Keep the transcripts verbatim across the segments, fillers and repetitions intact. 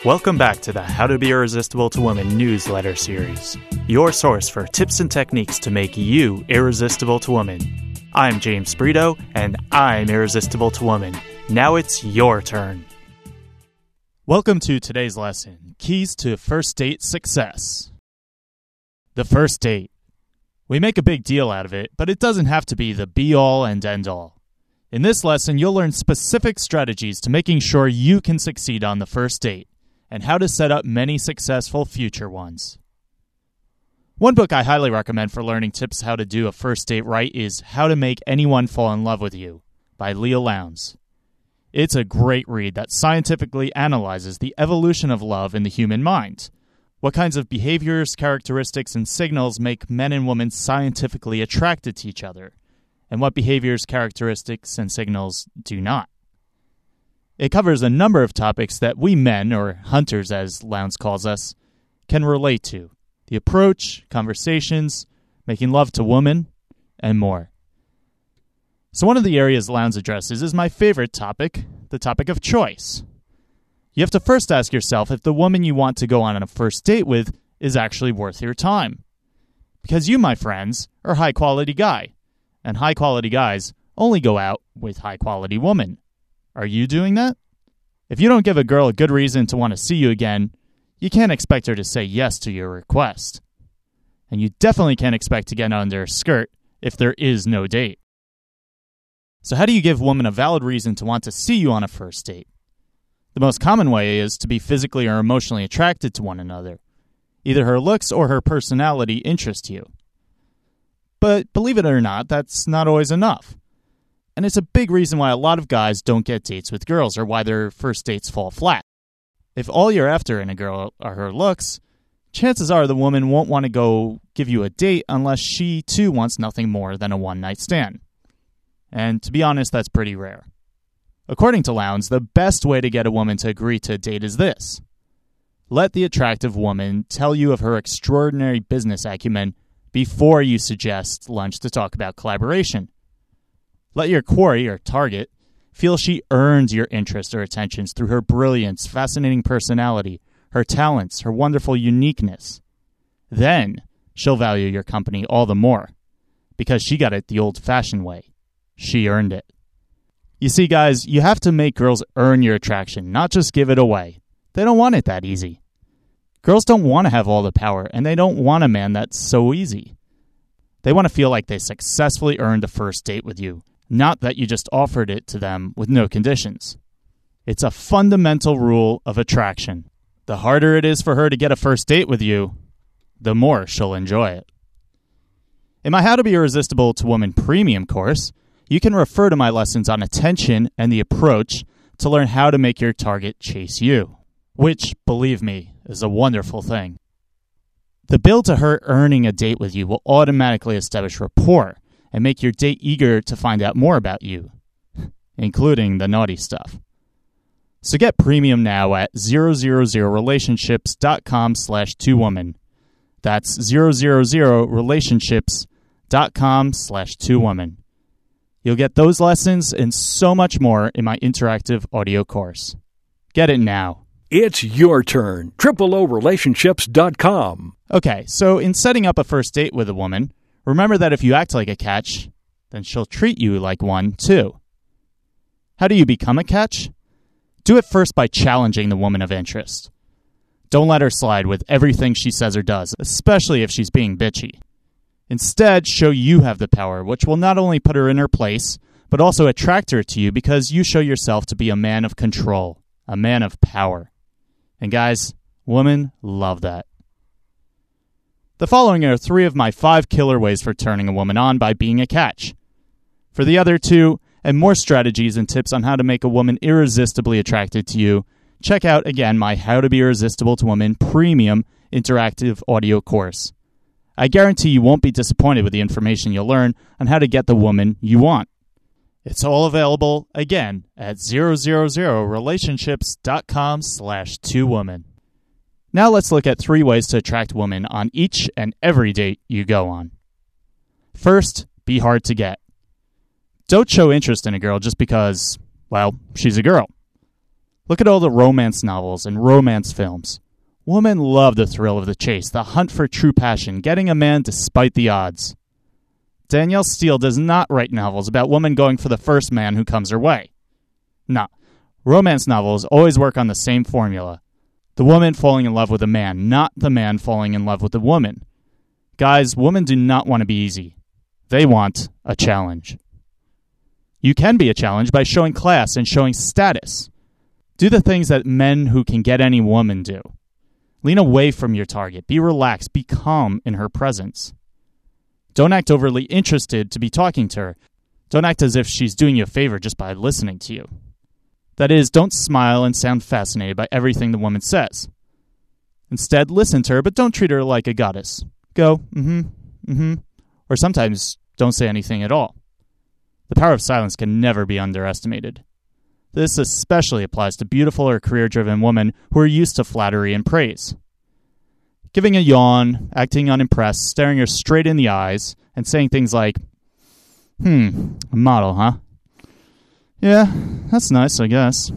Welcome back to the How to Be Irresistible to Women newsletter series, your source for tips and techniques to make you irresistible to women. I'm James Brito, and I'm irresistible to women. Now it's your turn. Welcome to today's lesson, Keys to First Date Success. The first date. We make a big deal out of it, but it doesn't have to be the be-all and end-all. In this lesson, you'll learn specific strategies to making sure you can succeed on the first date, and how to set up many successful future ones. One book I highly recommend for learning tips how to do a first date right is How to Make Anyone Fall in Love with You by Leah Lowndes. It's a great read that scientifically analyzes the evolution of love in the human mind. What kinds of behaviors, characteristics, and signals make men and women scientifically attracted to each other, and what behaviors, characteristics, and signals do not. It covers a number of topics that we men, or hunters as Lowndes calls us, can relate to. The approach, conversations, making love to women, and more. So one of the areas Lowndes addresses is my favorite topic, the topic of choice. You have to first ask yourself if the woman you want to go on a first date with is actually worth your time. Because you, my friends, are a high-quality guy, and high-quality guys only go out with high-quality women. Are you doing that? If you don't give a girl a good reason to want to see you again, you can't expect her to say yes to your request. And you definitely can't expect to get under her skirt if there is no date. So how do you give a woman a valid reason to want to see you on a first date? The most common way is to be physically or emotionally attracted to one another. Either her looks or her personality interest you. But believe it or not, that's not always enough. And it's a big reason why a lot of guys don't get dates with girls or why their first dates fall flat. If all you're after in a girl are her looks, chances are the woman won't want to go give you a date unless she too wants nothing more than a one-night stand. And to be honest, that's pretty rare. According to Lowndes, the best way to get a woman to agree to a date is this. Let the attractive woman tell you of her extraordinary business acumen before you suggest lunch to talk about collaboration. Let your quarry, or target, feel she earned your interest or attentions through her brilliance, fascinating personality, her talents, her wonderful uniqueness. Then she'll value your company all the more, because she got it the old-fashioned way. She earned it. You see, guys, you have to make girls earn your attraction, not just give it away. They don't want it that easy. Girls don't want to have all the power, and they don't want a man that's so easy. They want to feel like they successfully earned a first date with you, not that you just offered it to them with no conditions. It's a fundamental rule of attraction. The harder it is for her to get a first date with you, the more she'll enjoy it. In my How to Be Irresistible to Women Premium course, you can refer to my lessons on attention and the approach to learn how to make your target chase you, which, believe me, is a wonderful thing. The build to her earning a date with you will automatically establish rapport and make your date eager to find out more about you, including the naughty stuff. So get premium now at zero zero zero relationships dot com slash two woman. That's zero zero zero relationships dot com slash two woman. You'll get those lessons and so much more in my interactive audio course. Get it now. It's your turn. triple O relationships dot com. Okay, so in setting up a first date with a woman, remember that if you act like a catch, then she'll treat you like one too. How do you become a catch? Do it first by challenging the woman of interest. Don't let her slide with everything she says or does, especially if she's being bitchy. Instead, show you have the power, which will not only put her in her place, but also attract her to you because you show yourself to be a man of control, a man of power. And guys, women love that. The following are three of my five killer ways for turning a woman on by being a catch. For the other two, and more strategies and tips on how to make a woman irresistibly attracted to you, check out, again, my How to Be Irresistible to Women Premium interactive audio course. I guarantee you won't be disappointed with the information you'll learn on how to get the woman you want. It's all available, again, at zero zero zero relationships dot com slash two woman. Now let's look at three ways to attract women on each and every date you go on. First, be hard to get. Don't show interest in a girl just because, well, she's a girl. Look at all the romance novels and romance films. Women love the thrill of the chase, the hunt for true passion, getting a man despite the odds. Danielle Steele does not write novels about women going for the first man who comes her way. No, romance novels always work on the same formula. The woman falling in love with a man, not the man falling in love with the woman. Guys, women do not want to be easy. They want a challenge. You can be a challenge by showing class and showing status. Do the things that men who can get any woman do. Lean away from your target. Be relaxed. Be calm in her presence. Don't act overly interested to be talking to her. Don't act as if she's doing you a favor just by listening to you. That is, don't smile and sound fascinated by everything the woman says. Instead, listen to her, but don't treat her like a goddess. Go, mm-hmm, mm-hmm, or sometimes don't say anything at all. The power of silence can never be underestimated. This especially applies to beautiful or career-driven women who are used to flattery and praise. Giving a yawn, acting unimpressed, staring her straight in the eyes, and saying things like, hmm, a model, huh? Yeah, that's nice, I guess.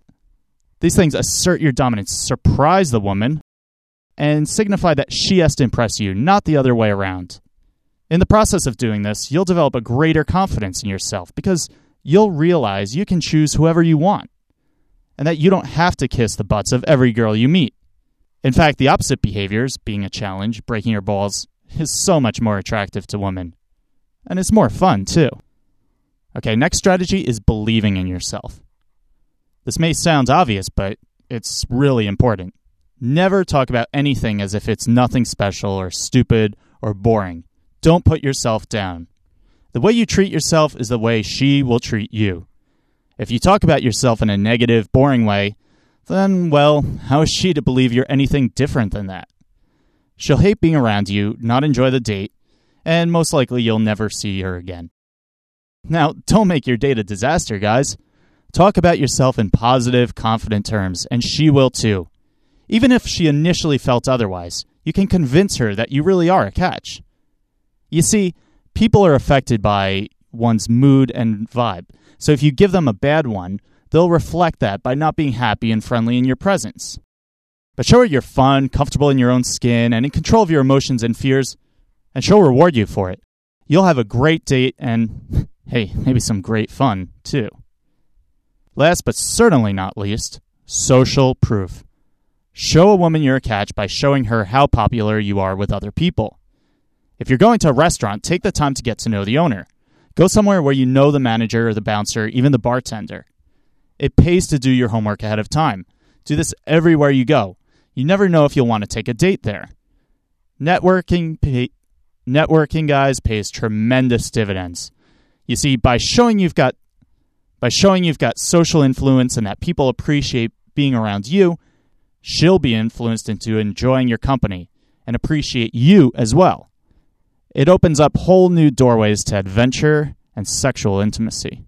These things assert your dominance, surprise the woman, and signify that she has to impress you, not the other way around. In the process of doing this, you'll develop a greater confidence in yourself because you'll realize you can choose whoever you want and that you don't have to kiss the butts of every girl you meet. In fact, the opposite behaviors, being a challenge, breaking your balls, is so much more attractive to women. And it's more fun, too. Okay, next strategy is believing in yourself. This may sound obvious, but it's really important. Never talk about anything as if it's nothing special or stupid or boring. Don't put yourself down. The way you treat yourself is the way she will treat you. If you talk about yourself in a negative, boring way, then, well, how is she to believe you're anything different than that? She'll hate being around you, not enjoy the date, and most likely you'll never see her again. Now, don't make your date a disaster, guys. Talk about yourself in positive, confident terms, and she will too. Even if she initially felt otherwise, you can convince her that you really are a catch. You see, people are affected by one's mood and vibe, so if you give them a bad one, they'll reflect that by not being happy and friendly in your presence. But show her you're fun, comfortable in your own skin, and in control of your emotions and fears, and she'll reward you for it. You'll have a great date and, hey, maybe some great fun, too. Last but certainly not least, social proof. Show a woman you're a catch by showing her how popular you are with other people. If you're going to a restaurant, take the time to get to know the owner. Go somewhere where you know the manager or the bouncer, even the bartender. It pays to do your homework ahead of time. Do this everywhere you go. You never know if you'll want to take a date there. Networking, pay, networking, guys, pays tremendous dividends. You see, by showing you've got, by showing you've got social influence and that people appreciate being around you, she'll be influenced into enjoying your company and appreciate you as well. It opens up whole new doorways to adventure and sexual intimacy.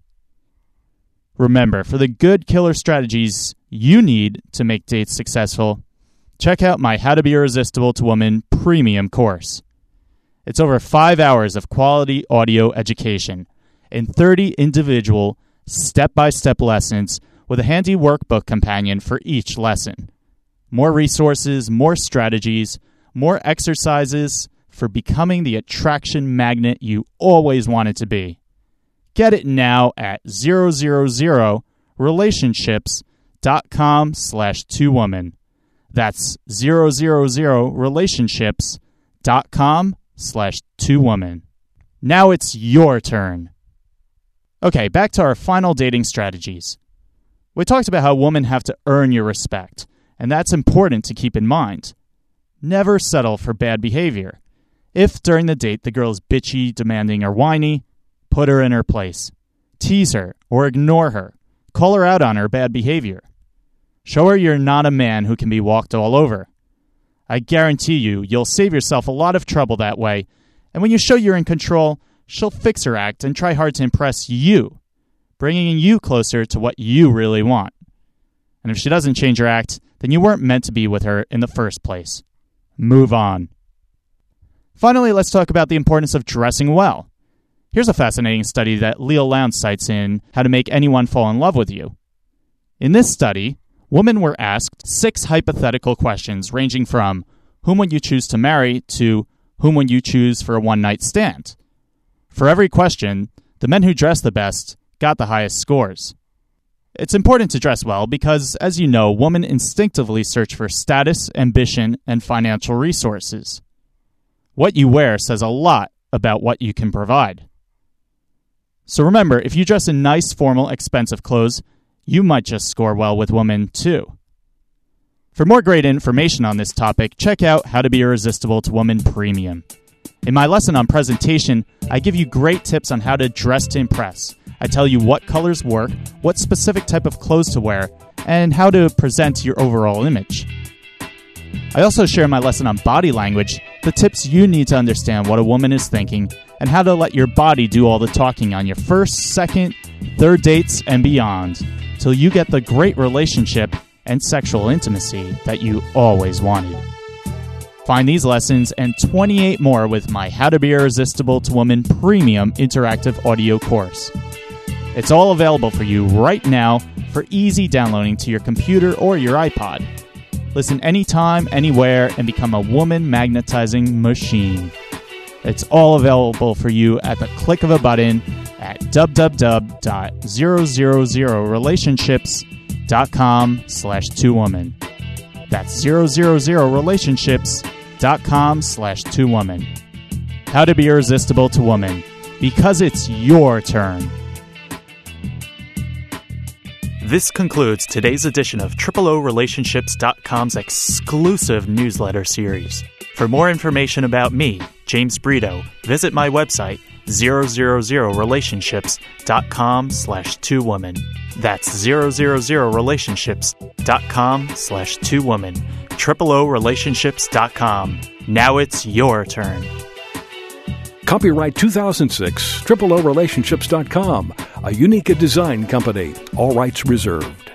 Remember, for the good killer strategies you need to make dates successful, check out my How to Be Irresistible to Women premium course. It's over five hours of quality audio education and thirty individual step-by-step lessons with a handy workbook companion for each lesson. More resources, more strategies, more exercises for becoming the attraction magnet you always wanted to be. Get it now at zero zero zero relationships dot com slash two woman. That's zero zero zero relationships dot com slash two woman. Now it's your turn. Okay, back to our final dating strategies. We talked about how women have to earn your respect, and that's important to keep in mind. Never settle for bad behavior. If during the date the girl is bitchy, demanding, or whiny, put her in her place. Tease her or ignore her. Call her out on her bad behavior. Show her you're not a man who can be walked all over. I guarantee you, you'll save yourself a lot of trouble that way, and when you show you're in control, she'll fix her act and try hard to impress you, bringing you closer to what you really want. And if she doesn't change her act, then you weren't meant to be with her in the first place. Move on. Finally, let's talk about the importance of dressing well. Here's a fascinating study that Leo Lowndes cites in How to Make Anyone Fall in Love with You. In this study, women were asked six hypothetical questions ranging from whom would you choose to marry to whom would you choose for a one-night stand. For every question, the men who dressed the best got the highest scores. It's important to dress well because, as you know, women instinctively search for status, ambition, and financial resources. What you wear says a lot about what you can provide. So remember, if you dress in nice, formal, expensive clothes, you might just score well with women, too. For more great information on this topic, check out How to Be Irresistible to Woman Premium. In my lesson on presentation, I give you great tips on how to dress to impress. I tell you what colors work, what specific type of clothes to wear, and how to present your overall image. I also share in my lesson on body language the tips you need to understand what a woman is thinking and how to let your body do all the talking on your first, second, third dates, and beyond, till you get the great relationship and sexual intimacy that you always wanted. Find these lessons and twenty-eight more with my How to Be Irresistible to Woman Premium interactive audio course. It's all available for you right now for easy downloading to your computer or your iPod. Listen anytime, anywhere, and become a woman magnetizing machine. It's all available for you at the click of a button at w w w dot zero zero zero relationships dot com slash two woman. That's zero zero zero relationships dot com slash two woman. How to Be Irresistible to Woman, because it's your turn. This concludes today's edition of triple O relationships dot com's exclusive newsletter series. For more information about me, James Brito, visit my website, zero zero zero relationships dot com slash two woman. That's zero zero zero relationships dot com slash two woman. triple O relationships dot com. Now it's your turn. Copyright two thousand six, triple O relationships dot com, a unique design company. All rights reserved.